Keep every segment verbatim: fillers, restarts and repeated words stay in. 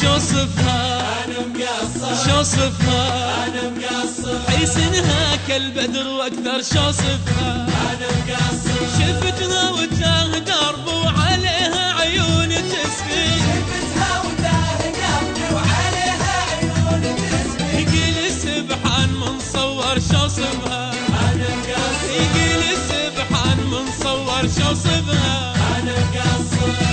شوصفها انا مقصر شوصفها انا مقصر حسنها كالبدر واكثر شوصفها انا مقصر شفتها وجاه درب وعليها عيون تسفي شفتها وتاه قلبي وعليها عيون تسفي يقيل سبحان من صور شوصفها انا مقصر يقيل سبحان من صور شوصفها انا مقصر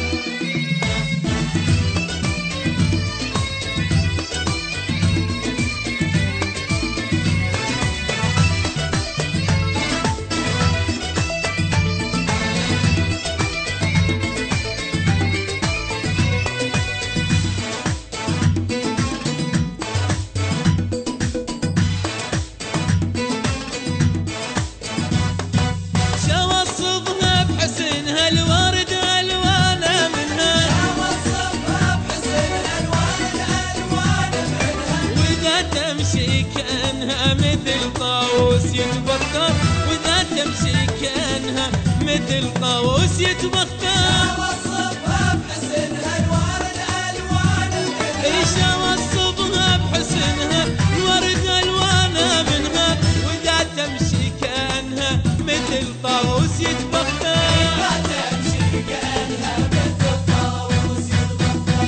شوصفها بحسنها الورد الوانه منها اوصفها بحسنها الوان الالوان منها واذا تمشي كانها مثل طاووس يتبختر واذا تمشي كانها مثل طاووس يتبختر اوصفها بحسنها الوان الالوان منها ايش اوصفها بحسنها الورد الوانه منها واذا تمشي كانها مثل طاووس يتبختر لا تمشي كانها مثل طاووس يتبختر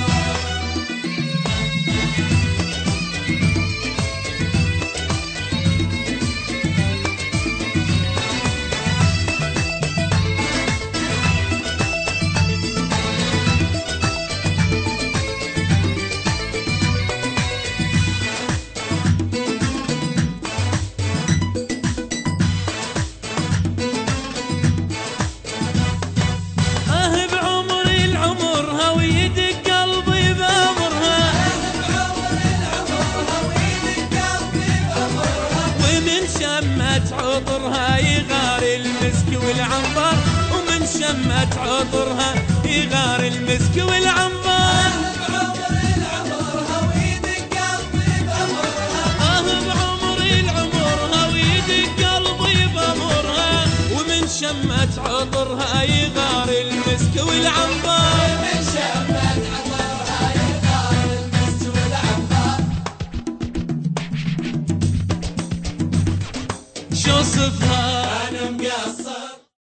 اه بعمري العمرها ويدق قلبي بامرها ومن شمت عطرها يغار المسك والعنبر ومن شمت عطرها يغار المسك والعنبر اه بعمري العمرها ويدق قلبي بامرها ومن شمت عطرها يغار المسك والعنبر شوصفها